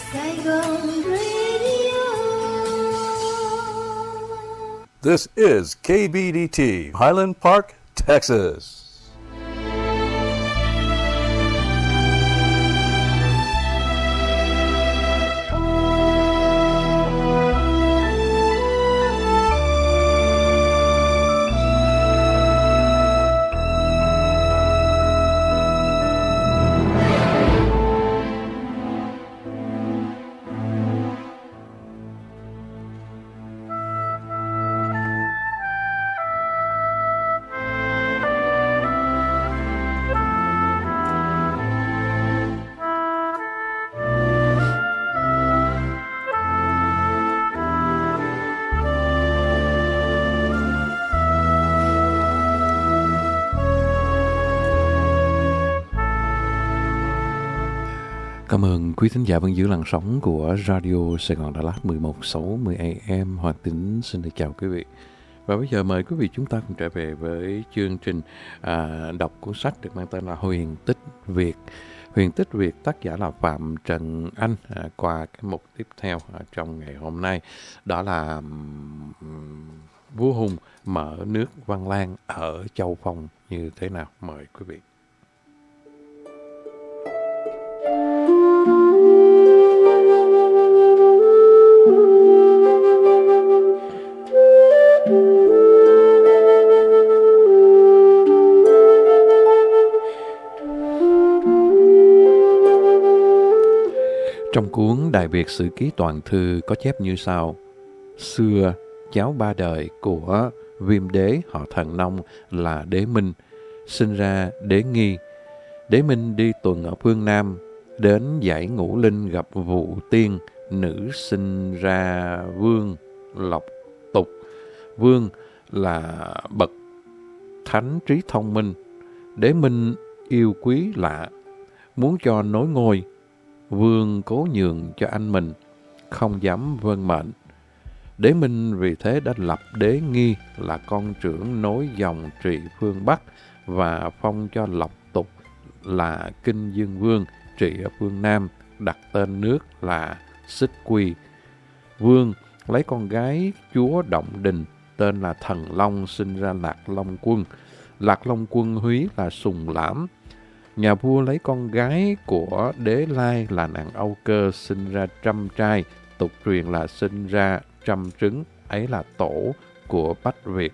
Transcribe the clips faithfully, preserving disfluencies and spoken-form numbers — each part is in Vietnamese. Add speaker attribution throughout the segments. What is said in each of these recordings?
Speaker 1: Saigon Radio.
Speaker 2: This is K B D T, Highland Park, Texas.
Speaker 3: Cảm ơn quý thính giả vẫn giữ làn sóng của Radio Sài Gòn Đà Lạt mười một sáu mươi A M. Hoàng Tính xin được chào quý vị. Và bây giờ mời quý vị chúng ta cùng trở về với chương trình à, đọc cuốn sách được mang tên là Huyền Tích Việt. Huyền Tích Việt tác giả là Phạm Trần Anh. À, qua cái mục tiếp theo à, trong ngày hôm nay đó là um, vua Hùng mở nước Văn Lang ở Châu Phong như thế nào. Mời quý vị. Trong cuốn Đại Việt Sử Ký Toàn Thư có chép như sau: xưa, cháu ba đời của Viêm Đế họ Thần Nông là Đế Minh, sinh ra Đế Nghi. Đế Minh đi tuần ở phương Nam, đến dãy Ngũ Linh gặp Vụ Tiên, nữ sinh ra Vương Lộc Tục. Vương là bậc thánh trí thông minh. Đế Minh yêu quý lạ, muốn cho nối ngôi. Vương cố nhường cho anh mình, không dám vâng mệnh. Đế Minh vì thế đã lập Đế Nghi là con trưởng nối dòng trị phương Bắc và phong cho Lộc Tục là Kinh Dương Vương trị ở phương Nam, đặt tên nước là Xích Quy. Vương lấy con gái chúa Động Đình tên là Thần Long sinh ra Lạc Long Quân. Lạc Long Quân húy là Sùng Lãm. Nhà vua lấy con gái của Đế Lai là nàng Âu Cơ sinh ra Trăm trai, tục truyền là sinh ra trăm trứng, ấy là tổ của Bách Việt.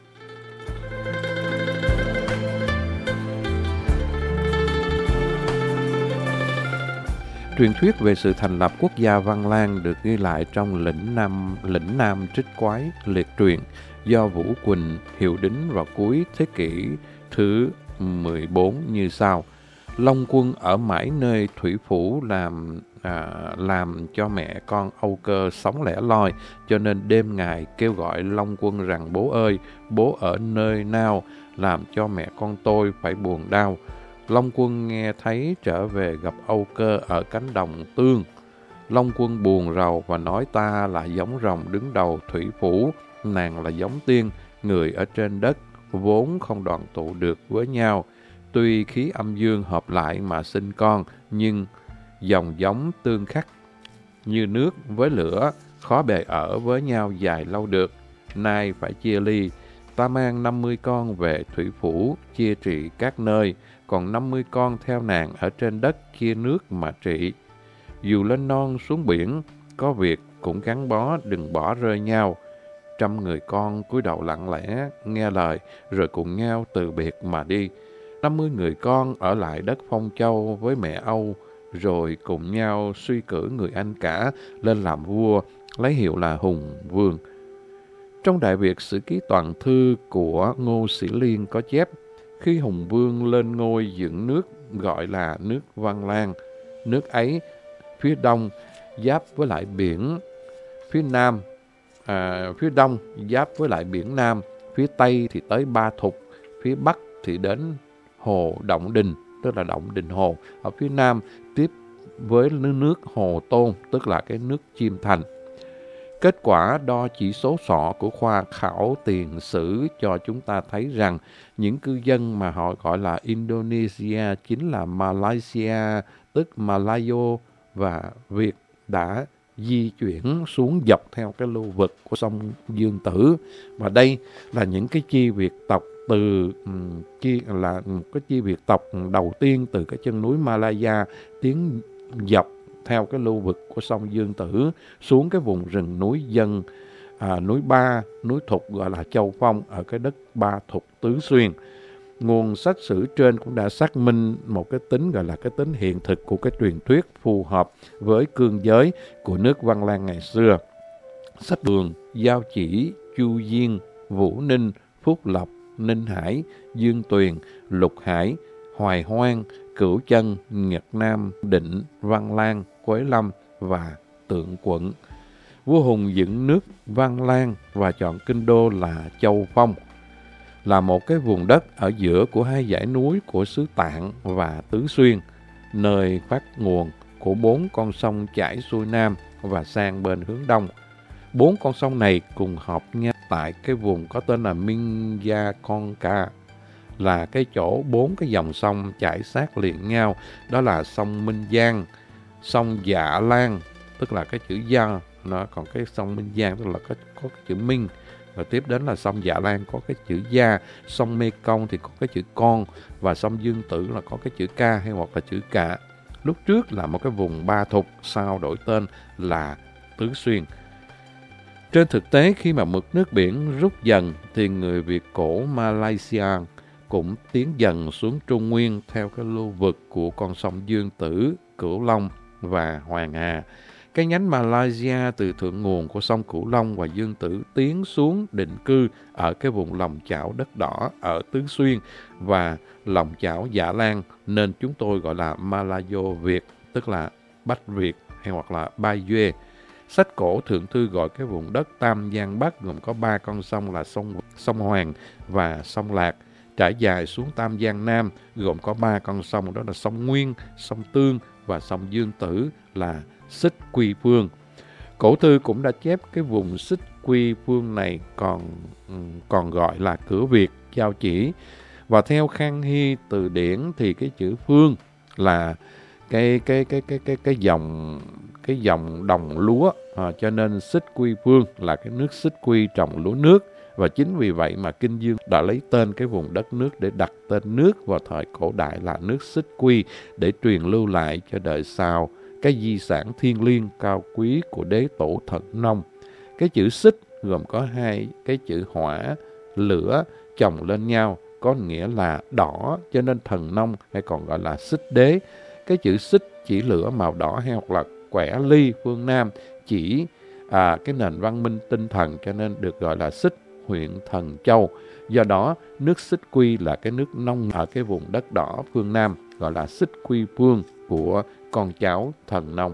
Speaker 3: Truyền thuyết về sự thành lập quốc gia Văn Lang được ghi lại trong lĩnh Nam, lĩnh Nam Trích Quái liệt truyện do Vũ Quỳnh hiệu đính vào cuối thế kỷ thứ mười bốn như sau. Long Quân ở mãi nơi thủy phủ làm à, làm cho mẹ con Âu Cơ sống lẻ loi, cho nên đêm ngày kêu gọi Long Quân rằng: bố ơi, bố ở nơi nào, làm cho mẹ con tôi phải buồn đau. Long Quân nghe thấy trở về gặp Âu Cơ ở cánh đồng tương. Long Quân buồn rầu và nói: ta là giống rồng đứng đầu thủy phủ, nàng là giống tiên, người ở trên đất vốn không đoàn tụ được với nhau. Tuy khí âm dương hợp lại mà sinh con, nhưng dòng giống tương khắc như nước với lửa, khó bề ở với nhau dài lâu được. Nay phải chia ly, ta mang năm mươi con về thủy phủ chia trị các nơi, còn năm mươi con theo nàng ở trên đất chia nước mà trị. Dù lên non xuống biển, có việc cũng gắn bó, đừng bỏ rơi nhau. Trăm người con cúi đầu lặng lẽ nghe lời, rồi cùng nhau từ biệt mà đi. năm mươi người con ở lại đất Phong Châu với mẹ Âu, rồi cùng nhau suy cử người anh cả lên làm vua, lấy hiệu là Hùng Vương. Trong Đại Việt Sử Ký Toàn Thư của Ngô Sĩ Liên có chép: khi Hùng Vương lên ngôi dựng nước gọi là nước Văn Lang. Nước ấy phía đông giáp với lại biển phía nam, à, phía đông giáp với lại biển Nam, phía tây thì tới Ba Thục, phía bắc thì đến hồ Động Đình, tức là Động Đình Hồ, ở phía nam tiếp với nước Hồ Tôn, tức là cái nước Chiêm Thành. Kết quả đo chỉ số sọ của khoa khảo tiền sử cho chúng ta thấy rằng những cư dân mà họ gọi là Indonesia chính là Malaysia, tức Malayo và Việt đã di chuyển xuống dọc theo cái lưu vực của sông Dương Tử. Và đây là những cái chi Việt tộc từ um, chi là cái chi Việt tộc đầu tiên từ cái chân núi Malaya tiến dọc theo cái lưu vực của sông Dương Tử xuống cái vùng rừng núi Dân, à, núi Ba, núi Thục gọi là Châu Phong ở cái đất Ba Thục Tứ Xuyên. Nguồn sách sử trên cũng đã xác minh một cái tính gọi là cái tính hiện thực của cái truyền thuyết phù hợp với cương giới của nước Văn Lang ngày xưa. Sách Đường, Giao Chỉ, Chu Diên, Vũ Ninh, Phúc Lộc, Ninh Hải, Dương Tuyền, Lục Hải, Hoài Hoang, Cửu Chân, Nhật Nam, Định, Văn Lang, Quế Lâm và Tượng Quận. Vua Hùng dựng nước Văn Lang và chọn kinh đô là Châu Phong, là một cái vùng đất ở giữa của hai dãy núi của xứ Tạng và Tứ Xuyên, nơi phát nguồn của bốn con sông chảy xuôi nam và sang bên hướng đông. Bốn con sông này cùng hợp nhau tại cái vùng có tên là Minyakonka, là cái chỗ bốn cái dòng sông chảy sát liền nhau, đó là sông Minh Giang, sông Dạ Lan, tức là cái chữ Gia, nó còn cái sông Minh Giang tức là có, có cái chữ Minh, rồi tiếp đến là sông Dạ Lan có cái chữ Gia, sông Mê Công thì có cái chữ Con, và sông Dương Tử là có cái chữ Ca hay hoặc là chữ Cả. Lúc trước là một cái vùng Ba Thục, sau đổi tên là Tứ Xuyên. Trên thực tế, khi mà mực nước biển rút dần thì người Việt cổ Malaysia cũng tiến dần xuống Trung Nguyên theo cái lưu vực của con sông Dương Tử, Cửu Long và Hoàng Hà. Cái nhánh Malaysia từ thượng nguồn của sông Cửu Long và Dương Tử tiến xuống định cư ở cái vùng lòng chảo đất đỏ ở Tứ Xuyên và lòng chảo Dạ Lan, nên chúng tôi gọi là Malayo Việt, tức là Bách Việt hay hoặc là Bai Duê. Sách cổ thượng thư gọi cái vùng đất Tam Giang Bắc gồm có ba con sông là sông sông Hoàng và sông Lạc, trải dài xuống Tam Giang Nam gồm có ba con sông, đó là sông Nguyên, sông Tương và sông Dương Tử là Xích Quy Phương. Cổ thư cũng đã chép cái vùng Xích Quy Phương này còn còn gọi là cửa Việt, Giao Chỉ. Và theo Khang Hy từ điển thì cái chữ Phương là cái cái cái cái cái cái dòng cái dòng đồng lúa, à, cho nên Xích Quy Phương là cái nước Xích Quy trồng lúa nước. Và chính vì vậy mà Kinh Dương đã lấy tên cái vùng đất nước để đặt tên nước vào thời cổ đại là nước Xích Quy để truyền lưu lại cho đời sau cái di sản thiêng liêng cao quý của đế tổ Thần Nông. Cái chữ xích gồm có hai cái chữ hỏa, lửa chồng lên nhau có nghĩa là đỏ, cho nên Thần Nông hay còn gọi là xích đế. Cái chữ xích chỉ lửa màu đỏ hay hoặc là quẻ ly phương Nam chỉ à, cái nền văn minh tinh thần, cho nên được gọi là xích huyện Thần Châu. Do đó nước Xích Quy là cái nước nông ở cái vùng đất đỏ phương Nam, gọi là Xích Quy Phương của con cháu Thần Nông.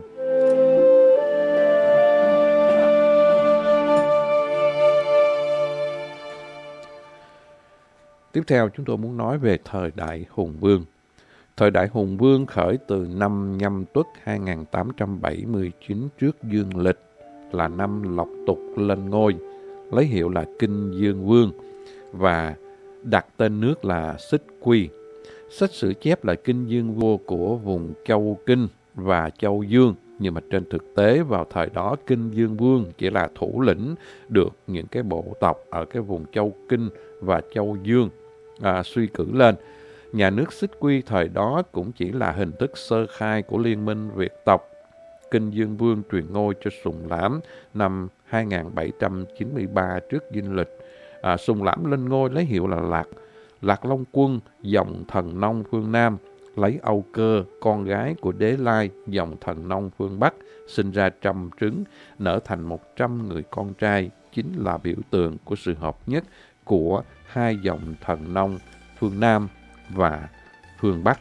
Speaker 3: Tiếp theo chúng tôi muốn nói về thời đại Hùng Vương. Thời đại Hùng Vương khởi từ năm Nhâm Tuất hai nghìn tám trăm bảy mươi chín trước Dương lịch, là năm Lộc Tục lên ngôi, lấy hiệu là Kinh Dương Vương và đặt tên nước là Xích Quy. Sách sử chép là Kinh Dương vua của vùng Châu Kinh và Châu Dương, nhưng mà trên thực tế vào thời đó Kinh Dương Vương chỉ là thủ lĩnh được những cái bộ tộc ở cái vùng Châu Kinh và Châu Dương à, suy cử lên. Nhà nước Xích Quy thời đó cũng chỉ là hình thức sơ khai của liên minh Việt tộc. Kinh Dương Vương truyền ngôi cho Sùng Lãm năm hai nghìn bảy trăm chín mươi ba trước Dinh Lịch. À, Sùng Lãm lên ngôi lấy hiệu là Lạc. Lạc Long Quân, dòng Thần Nông phương Nam, lấy Âu Cơ, con gái của Đế Lai, dòng Thần Nông phương Bắc, sinh ra trăm trứng, nở thành một trăm người con trai, chính là biểu tượng của sự hợp nhất của hai dòng Thần Nông phương Nam và phương Bắc.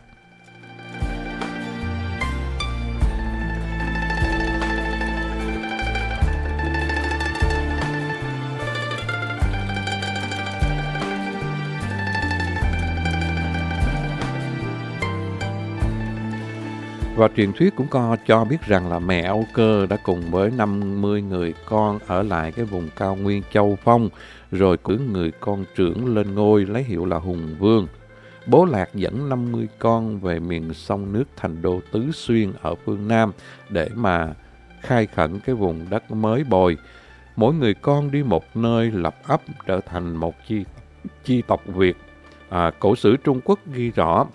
Speaker 3: Và truyền thuyết cũng có cho biết rằng là mẹ Âu Cơ đã cùng với năm mươi người con ở lại cái vùng cao nguyên Châu Phong, rồi cử người con trưởng lên ngôi lấy hiệu là Hùng Vương. Bố Lạc dẫn năm mươi con về miền sông nước thành đô Tứ Xuyên ở phương Nam để mà khai khẩn cái vùng đất mới bồi. Mỗi người con đi một nơi lập ấp trở thành một chi, chi tộc Việt. À, cổ sử Trung Quốc ghi rõ,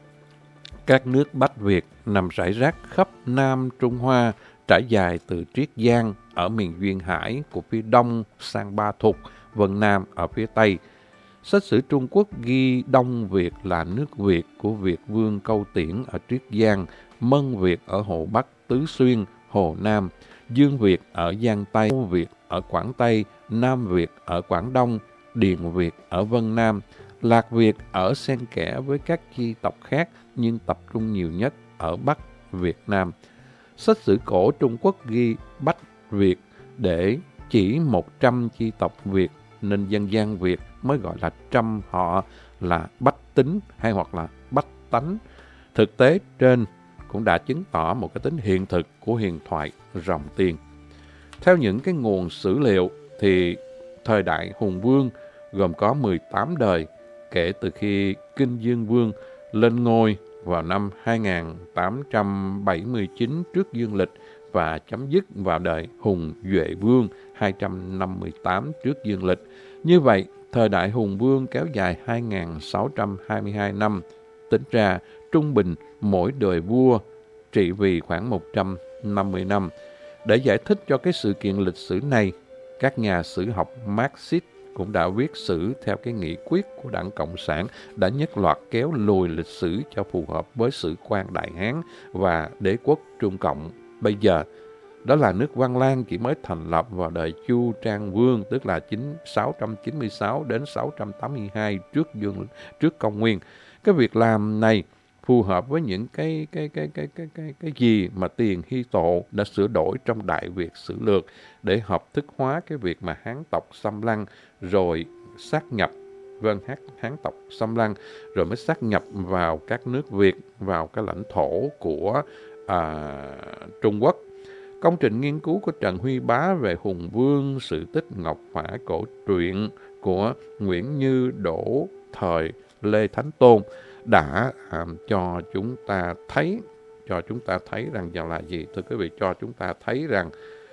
Speaker 3: các nước Bách Việt nằm rải rác khắp Nam Trung Hoa, trải dài từ Triết Giang ở miền Duyên Hải của phía đông sang Ba Thục, Vân Nam ở phía tây. Sách sử Trung Quốc ghi Đông Việt là nước Việt của Việt vương Câu Tiễn ở Triết Giang, Mân Việt ở Hồ Bắc Tứ Xuyên, Hồ Nam, Dương Việt ở Giang Tây, Âu Việt ở Quảng Tây, Nam Việt ở Quảng Đông, Điền Việt ở Vân Nam, Lạc Việt ở xen kẽ với các chi tộc khác nhưng tập trung nhiều nhất ở Bắc Việt Nam. Sách sử cổ Trung Quốc ghi Bách Việt để chỉ một trăm chi tộc Việt, nên dân gian Việt mới gọi là trăm họ là bách tính hay hoặc là bách tánh. Thực tế trên cũng đã chứng tỏ một cái tính hiện thực của huyền thoại Rồng Tiên. Theo những cái nguồn sử liệu thì thời đại Hùng Vương gồm có mười tám đời kể từ khi Kinh Dương Vương lên ngôi vào năm hai nghìn tám trăm bảy mươi chín trước dương lịch và chấm dứt vào đời Hùng Duệ Vương hai trăm năm mươi tám trước dương lịch. Như vậy, thời đại Hùng Vương kéo dài hai nghìn sáu trăm hai mươi hai năm, tính ra trung bình mỗi đời vua trị vì khoảng một trăm năm mươi năm. Để giải thích cho cái sự kiện lịch sử này, các nhà sử học Marxist cũng đã viết sử theo cái nghị quyết của Đảng Cộng sản đã nhất loạt kéo lùi lịch sử cho phù hợp với sử quan Đại Hán và đế quốc Trung Cộng bây giờ. Đó là nước Văn Lang chỉ mới thành lập vào đời Chu Trang Vương, tức là sáu trăm chín mươi sáu đến sáu trăm tám mươi hai trước dương trước công nguyên. Cái việc làm này phù hợp với những cái cái cái cái cái cái cái gì mà Tiền Hy Tộ đã sửa đổi trong Đại Việt Sử Lược để hợp thức hóa cái việc mà Hán tộc xâm lăng rồi sát nhập vân Hán, Hán tộc xâm lăng rồi mới sát nhập vào các nước Việt, vào cái lãnh thổ của à, Trung Quốc. Công trình nghiên cứu của Trần Huy Bá về Hùng Vương, sự tích Ngọc Phả cổ truyện của Nguyễn Như Đỗ thời Lê Thánh Tôn đã à, cho chúng ta thấy cho chúng ta thấy rằng rằng là gì? Thưa quý vị, cho chúng ta thấy rằng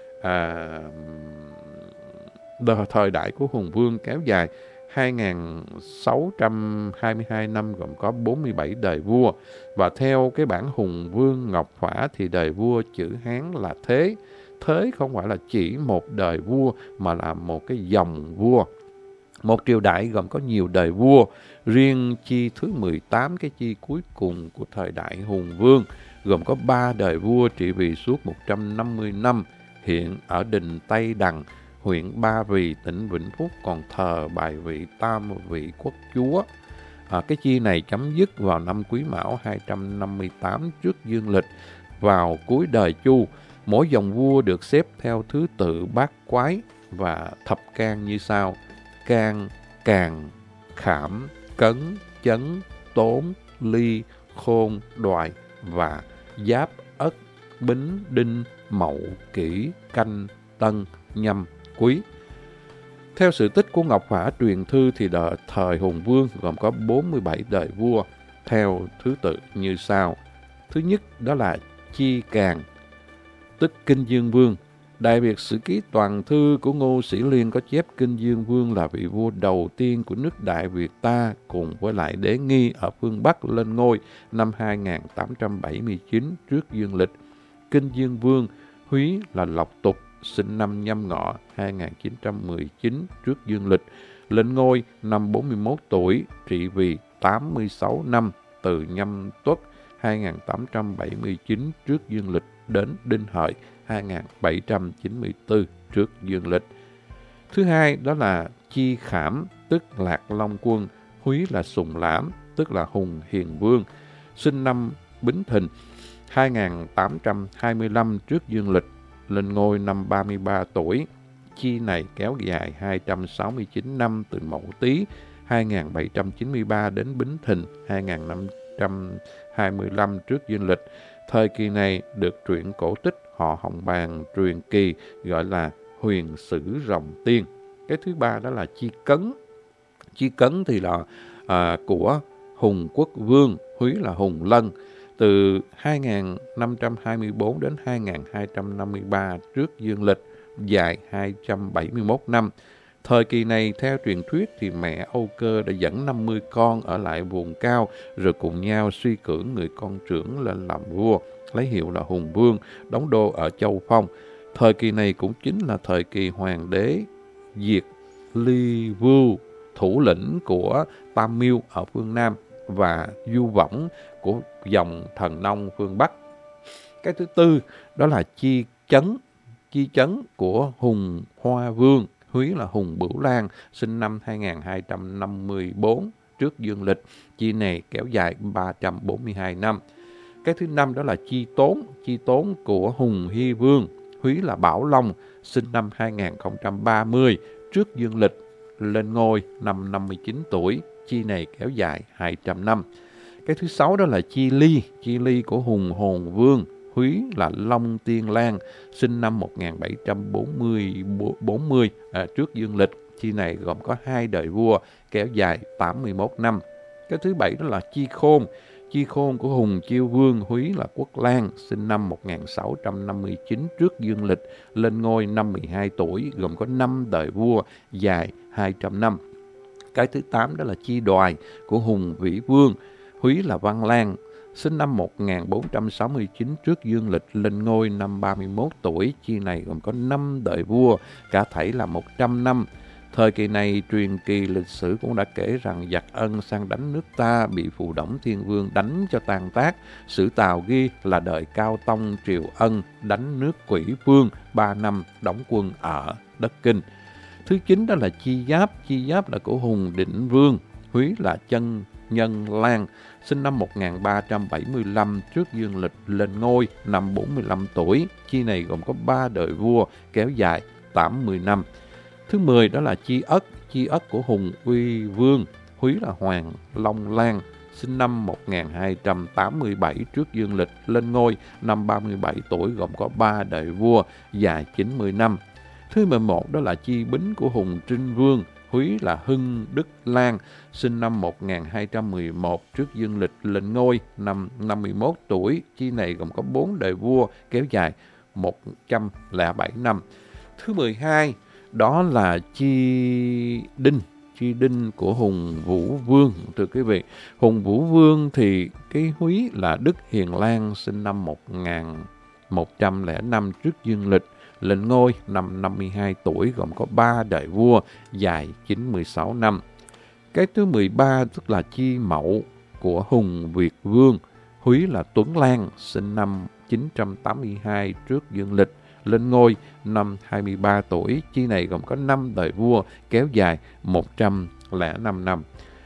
Speaker 3: à, thời đại của Hùng Vương kéo dài hai nghìn sáu trăm hai mươi hai năm, gồm có bốn mươi bảy đời vua. Và theo cái bản Hùng Vương Ngọc Phả thì đời vua chữ Hán là Thế. Thế không phải là chỉ một đời vua mà là một cái dòng vua. Một triều đại gồm có nhiều đời vua. Riêng chi thứ mười tám, cái chi cuối cùng của thời đại Hùng Vương, gồm có ba đời vua trị vì suốt một trăm năm mươi năm. Hiện ở đình Tây Đằng, huyện Ba Vì, tỉnh Vĩnh Phúc còn thờ bài vị Tam Vị Quốc Chúa. À, cái chi này chấm dứt vào năm Quý Mão hai trăm năm mươi tám trước dương lịch. Vào cuối đời Chu, mỗi dòng vua được xếp theo thứ tự bát quái và thập can như sau: Can, Càn, Khảm, Cấn, Chấn, Tốn, Ly, Khôn, Đoài và Giáp, Ất, Bính, Đinh, Mậu, Kỷ, Canh, Tân, Nhâm, Quý. Theo sự tích của Ngọc Phả truyền thư thì đời thời Hùng Vương gồm có bốn mươi bảy đời vua theo thứ tự như sau. Thứ nhất đó là Chi Càn, tức Kinh Dương Vương. Đại Việt Sử Ký Toàn Thư của Ngô Sĩ Liên có chép Kinh Dương Vương là vị vua đầu tiên của nước Đại Việt ta, cùng với lại Đế Nghi ở phương Bắc lên ngôi năm hai nghìn tám trăm bảy mươi chín trước dương lịch. Kinh Dương Vương Húy là Lộc Tục, sinh năm Nhâm Ngọ hai nghìn chín trăm mười chín trước dương lịch, lên ngôi năm bốn mươi mốt tuổi, trị vì tám mươi sáu năm, từ Nhâm Tuất hai nghìn tám trăm bảy mươi chín trước dương lịch đến Đinh Hợi hai nghìn bảy trăm chín mươi tư trước dương lịch. Thứ hai đó là Chi Khảm, tức Lạc Long Quân, Húy là Sùng Lãm, tức là Hùng Hiền Vương, sinh năm Bính Thìn hai nghìn tám trăm hai mươi lăm trước dương lịch, lên ngôi năm ba mươi ba tuổi. Chi này kéo dài hai trăm sáu mươi chín năm, từ Mậu Tý hai nghìn bảy trăm chín mươi ba đến Bính Thìn hai nghìn năm trăm hai mươi lăm trước dương lịch. Thời kỳ này được truyện cổ tích họ Hồng Bàng truyền kỳ gọi là Huyền Sử Rồng Tiên. Cái thứ ba đó là Chi Cấn. Chi Cấn thì là à, của Hùng Quốc Vương, Húy là Hùng Lân. từ hai nghìn năm trăm hai mươi tư đến hai nghìn hai trăm năm mươi ba trước dương lịch, dài hai trăm bảy mươi mốt năm. Thời kỳ này, theo truyền thuyết thì mẹ Âu Cơ đã dẫn năm mươi con ở lại vùng cao, rồi cùng nhau suy cử người con trưởng lên làm vua, lấy hiệu là Hùng Vương, đóng đô ở Châu Phong. Thời kỳ này cũng chính là thời kỳ hoàng đế Diệt Ly Vưu, thủ lĩnh của Tam Miêu ở phương Nam, và Du Võng của dòng Thần Nông phương Bắc. Cái thứ tư đó là Chi Chấn, Chi Chấn của Hùng Hoa Vương, húy là Hùng Bửu Lan, sinh năm hai nghìn hai trăm năm mươi tư trước dương lịch. Chi này kéo dài ba trăm bốn mươi hai năm. Cái thứ năm đó là Chi Tốn, Chi Tốn của Hùng Hy Vương, húy là Bảo Long, sinh năm hai nghìn không trăm ba mươi trước dương lịch, lên ngôi năm năm mươi chín tuổi. Chi này kéo dài hai trăm năm. Cái thứ sáu đó là Chi Ly, Chi Ly của Hùng Hồn Vương, húy là Long Tiên Lan, sinh năm một nghìn bảy trăm bốn mươi à, trước dương lịch. Chi này gồm có hai đời vua, kéo dài tám mươi mốt năm. Cái thứ bảy đó là Chi Khôn, Chi Khôn của Hùng Chiêu Vương, húy là Quốc Lan, sinh năm một nghìn sáu trăm năm mươi chín trước dương lịch, lên ngôi năm mười hai tuổi, gồm có năm đời vua, dài hai trăm năm. Cái thứ tám đó là Chi Đoài của Hùng Vĩ Vương, húy là Văn Lan, sinh năm một nghìn bốn trăm sáu mươi chín trước dương lịch, lên ngôi năm ba mươi mốt tuổi. Chi này gồm có năm đời vua, cả thảy là một trăm năm. Thời kỳ này, truyền kỳ lịch sử cũng đã kể rằng giặc Ân sang đánh nước ta bị Phù Đổng Thiên Vương đánh cho tan tác. Sử Tào ghi là đời Cao Tông triều Ân đánh nước Quỷ Vương ba năm đóng quân ở đất Kinh. Thứ chín đó là Chi Giáp, Chi Giáp là của Hùng Định Vương, húy là Chân Nhân Lan, sinh năm một nghìn ba trăm bảy mươi lăm trước dương lịch, lên ngôi năm bốn mươi lăm tuổi. Chi này gồm có ba đời vua, kéo dài tám mươi năm. Thứ mười đó là Chi Ất, Chi Ất của Hùng Uy Vương, húy là Hoàng Long Lan, sinh năm một nghìn hai trăm tám mươi bảy trước dương lịch, lên ngôi năm ba mươi bảy tuổi, gồm có ba đời vua, dài chín mươi năm. Thứ mười một đó là Chi Bính của Hùng Trinh Vương, húy là Hưng Đức Lan, sinh năm một nghìn hai trăm mười một trước dương lịch, lên ngôi năm năm mươi mốt tuổi. Chi này gồm có bốn đời vua, kéo dài một trăm lẻ bảy năm. Thứ mười hai đó là Chi Đinh, Chi Đinh của Hùng Vũ Vương. Thưa quý vị, Hùng Vũ Vương thì cái húy là Đức Hiền Lan, sinh năm một nghìn một trăm lẻ năm trước dương lịch, lên ngôi năm năm mươi hai tuổi, gồm có ba đời vua, dài chín mươi sáu năm. Cái thứ mười ba tức là Chi Mậu của Hùng Việt Vương, húy là Tuấn Lan, sinh năm chín trăm tám mươi hai trước dương lịch, lên ngôi năm hai mươi ba tuổi. Chi này gồm có năm đời vua, kéo dài một trăm lẻ năm năm.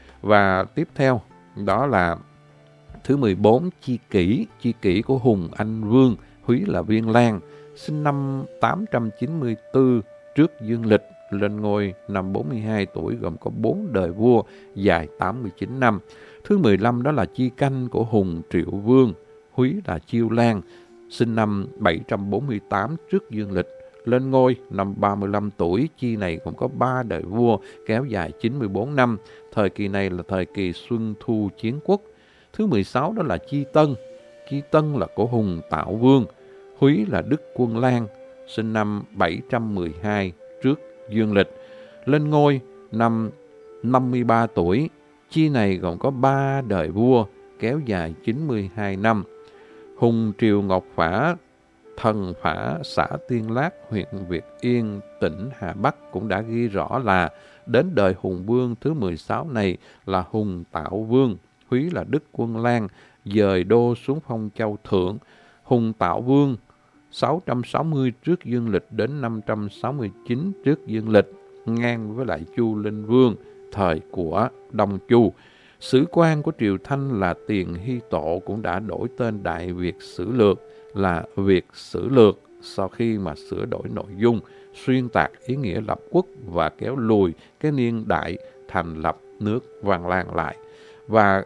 Speaker 3: Và tiếp theo đó là thứ mười bốn Chi Kỷ, Chi Kỷ của Hùng Anh Vương, húy là Viên Lan, sinh năm tám trăm chín mươi tư trước dương lịch, lên ngôi năm bốn mươi hai tuổi, gồm có bốn đời vua, dài tám mươi chín năm. Thứ mười lăm đó là Chi Canh của Hùng Triệu Vương, húy là Chiêu Lan, sinh năm bảy trăm bốn mươi tám trước dương lịch, lên ngôi năm ba mươi lăm tuổi. Chi này cũng có ba đời vua, kéo dài chín mươi bốn năm. Thời kỳ này là thời kỳ Xuân Thu Chiến Quốc. Thứ mười sáu đó là Chi Tân, Chi Tân là của Hùng Tạo Vương, húy là Đức Quân Lan, sinh năm bảy trăm mười hai trước dương lịch, lên ngôi năm năm mươi ba tuổi. Chi này gồm có ba đời vua, kéo dài chín mươi hai năm. Hùng Triều Ngọc Phả, Thần Phả, xã Tiên Lác, huyện Việt Yên, tỉnh Hà Bắc cũng đã ghi rõ là đến đời Hùng Vương thứ mười sáu này là Hùng Tạo Vương, húy là Đức Quân Lan, dời đô xuống Phong Châu Thượng. Hùng Tạo Vương sáu trăm sáu mươi trước dương lịch đến năm trăm sáu mươi chín trước dương lịch, ngang với lại Chu Linh Vương thời của Đông Chu. Sử quan của triều Thanh là Tiền Hy Tộ cũng đã đổi tên Đại Việt Sử Lược là Việt Sử Lược sau khi mà sửa đổi nội dung, xuyên tạc ý nghĩa lập quốc và kéo lùi cái niên đại thành lập nước Văn Lang lại. Và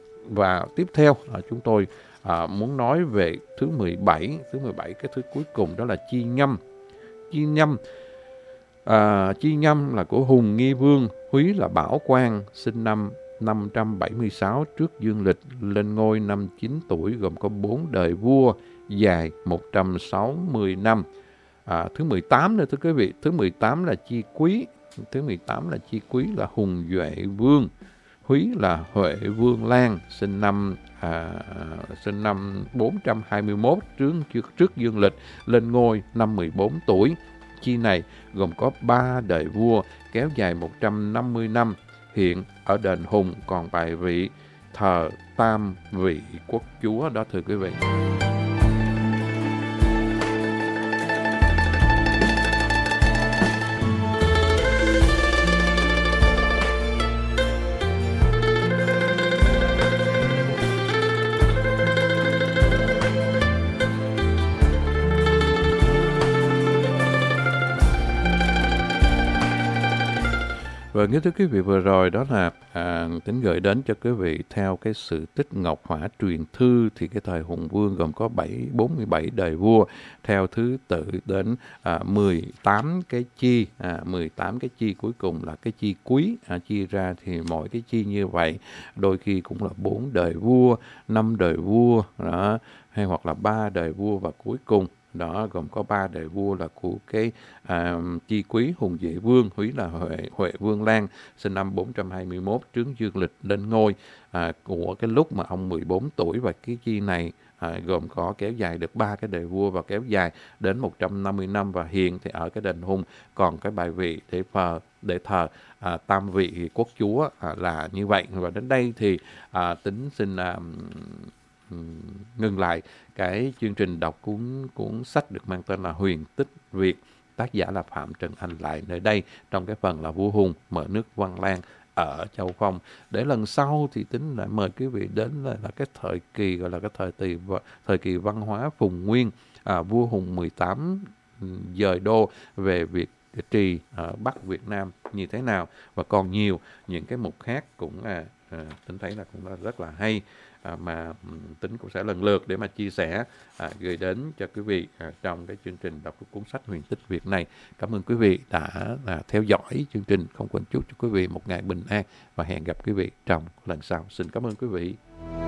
Speaker 3: và tiếp theo là chúng tôi à, muốn nói về thứ mười bảy, thứ mười bảy cái thứ cuối cùng đó là Chi Nhâm. Chi Nhâm à, Chi Nhâm là của Hùng Nghi Vương, húy là Bảo Quang, sinh năm năm trăm bảy mươi sáu trước dương lịch, lên ngôi năm chín tuổi, gồm có bốn đời vua, dài một trăm sáu mươi năm. À, thứ mười tám nữa thưa quý vị, thứ mười tám là Chi Quý. Thứ mười tám là Chi Quý là Hùng Duệ Vương. Húy là Huệ Vương Lan, sinh năm à, sinh năm bốn trăm hai mươi mốt trước, trước dương lịch, lên ngôi năm mười bốn tuổi. Chi này gồm có ba đời vua, kéo dài một trăm năm mươi năm. Hiện ở đền Hùng còn bài vị thờ tam vị quốc chúa đó thưa quý vị. Và như thưa quý vị, vừa rồi đó là à, Tính gửi đến cho quý vị theo cái sự tích Ngọc Hỏa truyền thư, thì cái thời Hùng Vương gồm có bốn mươi bảy đời vua theo thứ tự đến à, mười tám cái chi, à, mười tám cái chi cuối cùng là cái chi Quý, à, chia ra thì mỗi cái chi như vậy đôi khi cũng là bốn đời vua, năm đời vua đó, hay hoặc là ba đời vua và cuối cùng đó gồm có ba đời vua là của cái à, Chi Quý Hùng Duệ Vương, Húy là Huệ, Huệ Vương Lan, sinh năm bốn trăm hai mươi mốt trước dương lịch, lên ngôi à, của cái lúc mà ông mười bốn tuổi. Và cái chi này à, gồm có kéo dài được ba cái đời vua và kéo dài đến một trăm năm mươi năm. Và hiện thì ở cái đền Hùng còn cái bài vị để thờ để thờ à, tam vị quốc chúa à, là như vậy. Và đến đây thì à, Tính xin à, ngừng lại cái chương trình đọc cuốn cuốn sách được mang tên là Huyền Tích Việt, tác giả là Phạm Trần Anh lại nơi đây trong cái phần là Vua Hùng mở nước Văn Lang ở Châu Phong. Để lần sau thì Tính lại mời quý vị đến là, là cái thời kỳ gọi là cái thời kỳ thời kỳ văn hóa Phùng Nguyên, à, Vua Hùng mười tám dời đô về Việt Trì ở Bắc Việt Nam như thế nào, và còn nhiều những cái mục khác cũng à, à, Tính thấy là cũng là rất là hay. À, mà Tính cũng sẽ lần lượt để mà chia sẻ à, gửi đến cho quý vị à, trong cái chương trình đọc cuốn sách Huyền Tích Việt này. Cảm ơn quý vị đã à, theo dõi chương trình. Không quên chúc cho quý vị một ngày bình an và hẹn gặp quý vị trong lần sau. Xin cảm ơn quý vị.